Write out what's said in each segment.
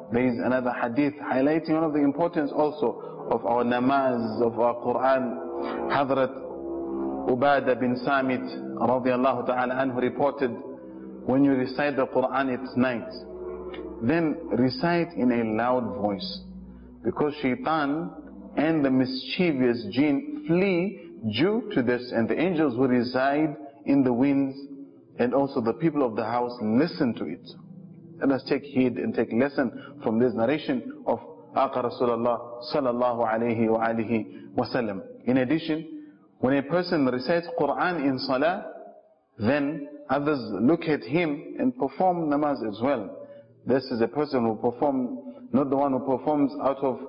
there is another hadith highlighting one of the importance also of our namaz, of our Quran. Hazrat Ubadah bin Samit radiallahu ta'ala anhu reported, when you recite the Quran at night, then recite in a loud voice, because shaitan and the mischievous jinn flee due to this, and the angels who reside in the winds and also the people of the house listen to it. Let us take heed and take lesson from this narration of Aqa Rasulullah sallallahu alayhi wa alihi wa sallam. In addition, when a person recites Quran in salah, then others look at him and perform namaz as well. This is a person who performs, not the one who performs out of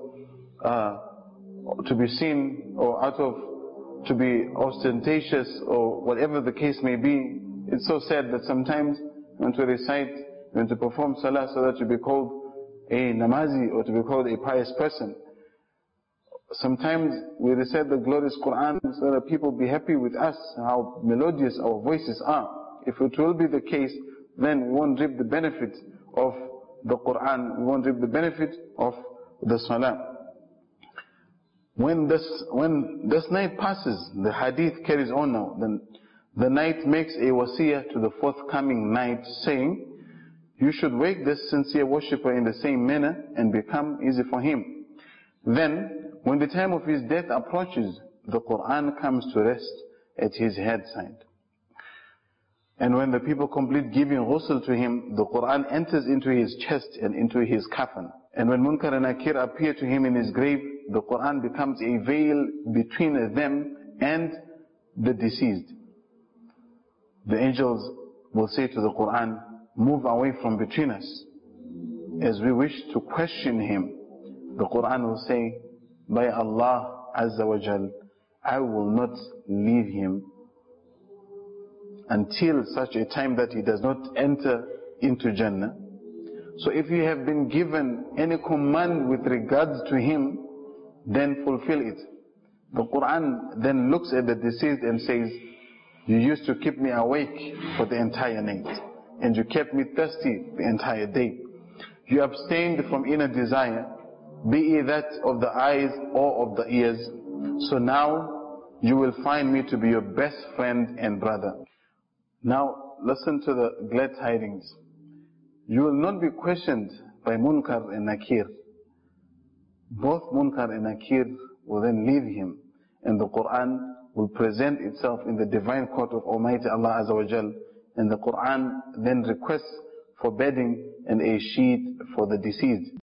to be seen, or out of to be ostentatious, or whatever the case may be. It's so sad that sometimes when to recite, when to perform salah so that to be called a namazi or to be called a pious person, sometimes we recite the glorious Quran so that people be happy with us, how melodious our voices are. If it will be the case, then we won't reap the benefit of the Quran, we won't reap the benefit of the salah. When this night passes, the hadith carries on now, then the night makes a wasiyah to the forthcoming night, saying, you should wake this sincere worshipper in the same manner and become easy for him. Then, when the time of his death approaches, the Quran comes to rest at his head side. And when the people complete giving ghusl to him, the Quran enters into his chest and into his coffin. And when Munkar and Nakir appear to him in his grave, the Quran becomes a veil between them and the deceased. The angels will say to the Quran, move away from between us, as we wish to question him. The Quran will say, by Allah Azza wa Jal, I will not leave him until such a time that he does not enter into Jannah. So if you have been given any command with regards to him, then fulfill it. The Quran then looks at the deceased and says, you used to keep me awake for the entire night, and you kept me thirsty the entire day. You abstained from inner desire, be it that of the eyes or of the ears. So now you will find me to be your best friend and brother. Now listen to the glad tidings. You will not be questioned by Munkar and Nakir. Both Munkar and Nakir will then leave him, and the Quran will present itself in the divine court of Almighty Allah Azza wa Jal, and the Quran then requests for bedding and a sheet for the deceased.